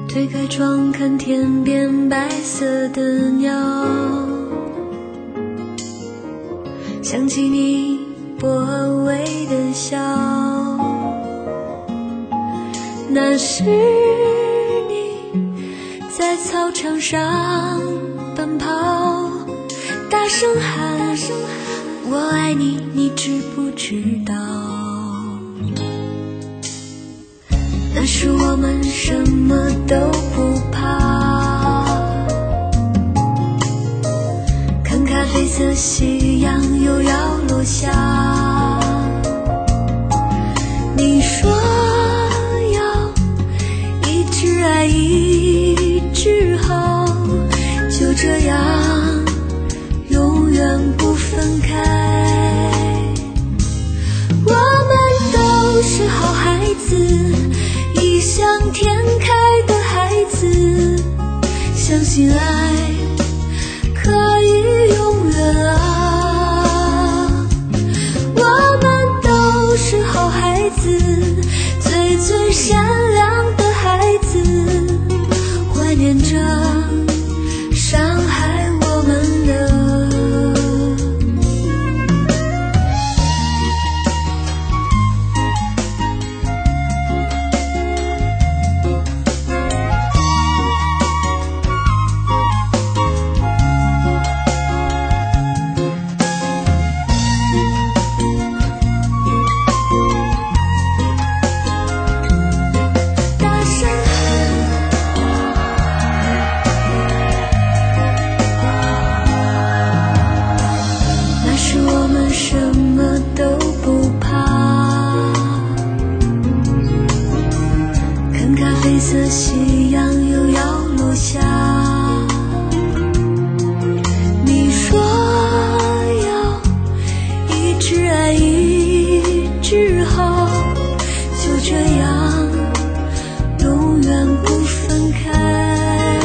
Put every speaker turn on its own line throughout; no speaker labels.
推开窗看天边白色的鸟，想起你薄微的笑，那是你在操场上奔跑，大声喊我爱你，你知不知道？那时我们什么都不怕，看咖啡色夕阳又要落下，你说要一直爱一直好，就这样永远不分开。我们都是好孩子，异想天开的孩子，相信爱可以永远啊。我们都是好孩子，最最善良的孩子，怀念着伤害我们的。什么都不怕，看咖啡色夕阳又要落下，你说要一直爱一直好，就这样永远不分开。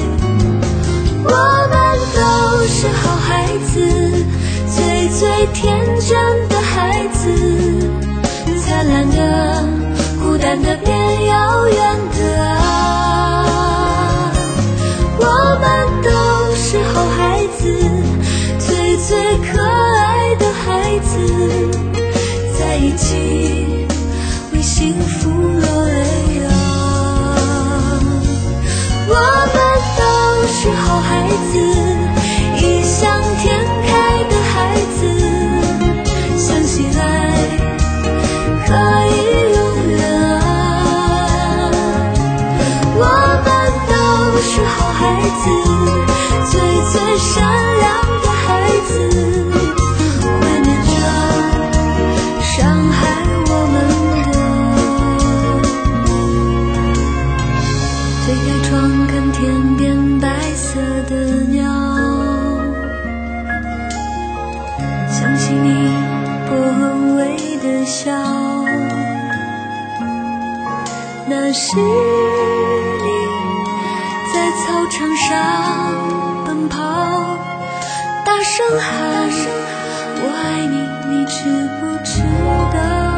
我们都是好孩子，最最天真的孩子，灿烂的孤单的变遥远的啊。我们都是好孩子，最最可爱的孩子，在一起为幸福落泪啊。我们都是好孩子，异想天开的孩子，相信爱可以永远啊。我们都是好孩子，最最善良的孩子，怀念着伤害我们的。推开窗看天边白色的鸟，想起你薄微的笑，那是你在操场上奔跑，大声喊我爱你，你知不知道？